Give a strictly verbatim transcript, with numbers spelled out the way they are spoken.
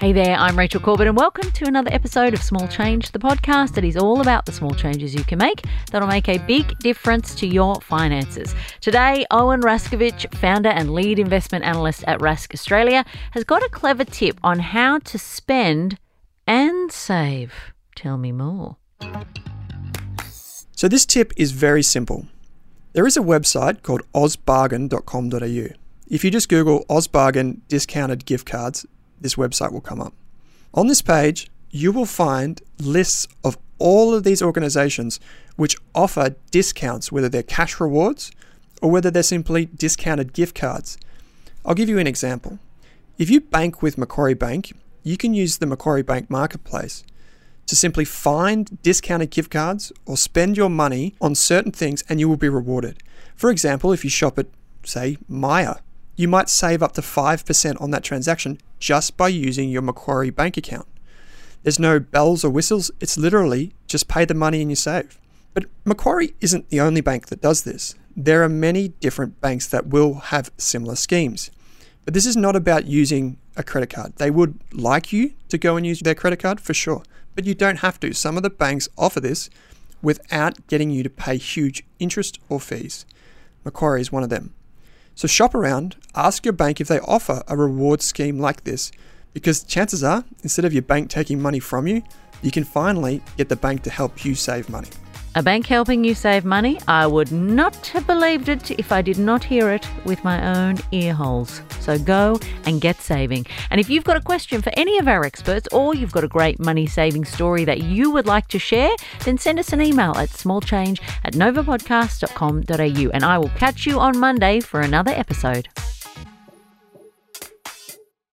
Hey there, I'm Rachel Corbett and welcome to another episode of Small Change, the podcast that is all about the small changes you can make that'll make a big difference to your finances. Today, Owen Raskovich, founder and lead investment analyst at Rask Australia, has got a clever tip on how to spend and save. Tell me more. So this tip is very simple. There is a website called oz bargain dot com dot a u. If you just Google OzBargain discounted gift cards, this website will come up. On this page, you will find lists of all of these organizations which offer discounts, whether they're cash rewards or whether they're simply discounted gift cards. I'll give you an example. If you bank with Macquarie Bank, you can use the Macquarie Bank Marketplace to simply find discounted gift cards or spend your money on certain things and you will be rewarded. For example, if you shop at, say, Myer, you might save up to five percent on that transaction just by using your Macquarie Bank account. There's no bells or whistles, it's literally just pay the money and you save. But Macquarie isn't the only bank that does this. There are many different banks that will have similar schemes. But this is not about using a credit card. They would like you to go and use their credit card for sure, but you don't have to. Some of the banks offer this without getting you to pay huge interest or fees. Macquarie is one of them. So shop around, ask your bank if they offer a reward scheme like this, because chances are, instead of your bank taking money from you, you can finally get the bank to help you save money. A bank helping you save money? I would not have believed it if I did not hear it with my own ear holes. So go and get saving. And if you've got a question for any of our experts or you've got a great money saving story that you would like to share, then send us an email at smallchange at novapodcast dot com dot a u and I will catch you on Monday for another episode.